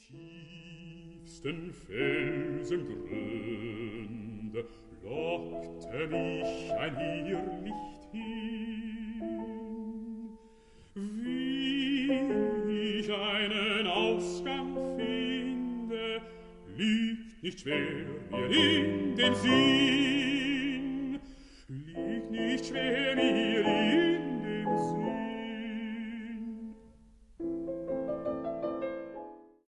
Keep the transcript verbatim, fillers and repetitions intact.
tiefsten Felsengründe lockte mich ein Irrlicht hin. Wie ich einen Ausgang finde, liegt nicht schwer mir in den Sinn, liegt nicht schwer mir in den Sinn.